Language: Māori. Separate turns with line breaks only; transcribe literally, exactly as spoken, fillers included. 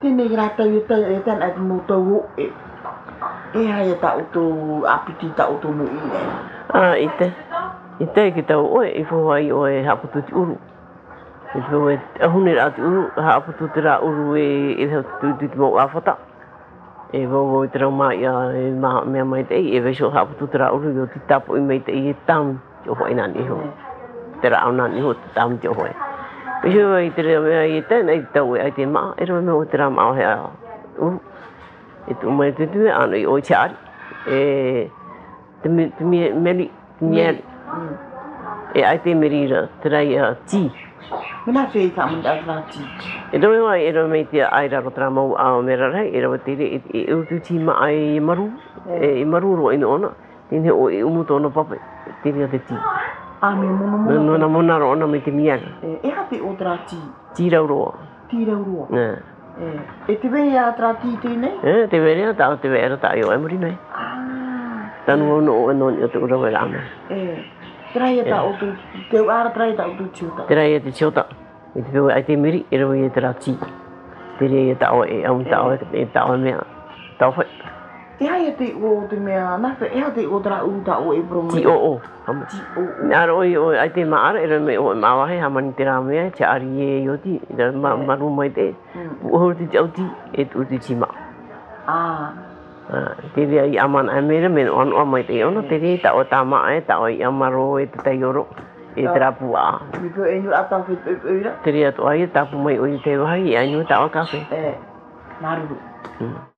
tini grata yuta etan at muto e e hai ta utu apiti ta utu mu i
ah ite ite kita o e fo ai o e haputu uru e fo e ahune ra uru haputu tra uru e e tu tu mo afata e vo vo tra ma ya e ma me mai te e ve so haputu tra uru yo ti tapo i mai te i tam jo ho ina ni ho tra ona ni ho tam jo ho e jo i tra me i te nei to e te ma e ro no tra ma ha uru e tu mai te tu ana i o char e te me me me me e ai te merira tra ia ti
mina fe ka mun da grati
e do mai e do mai te ai ra tra mo a me ra e ro te e u tu ti ma ai maru e maru ro ina ona tine o e umu to no papa tine te ti
a me mo mo
no na mo na ro na me te mia
e ha te o trati
ti ra ro
ti ra ro
e
e te ve ya trati te ne
e te ve ta te ve ra ta yo e mo ri nei
ah
tanu no no no te ro ra me
e trai ta o tu te ara trai ta o tu chuta
trai te chuta e te ve ai te miri e ro e trati te re ta o e un ta o e ta o me ta o
e hai te o te mea na fe e ha te o tra u ta o e pro
ti o o
ti o
na ro o ai te ma ara e me o ma wa he ha man te ra me cha ari e yo ti ma ma ru mai te o ti au ti e tu ti chi ma
ah
te re ai aman a me re me on o mai te ono te re ta o ta ma e ta o i amaro e te tai oro e tra pu a
mi ko e nyu ata fe e ra
te re to ai ta pu mai o te wa i ai nyu ta o ka fe
e naru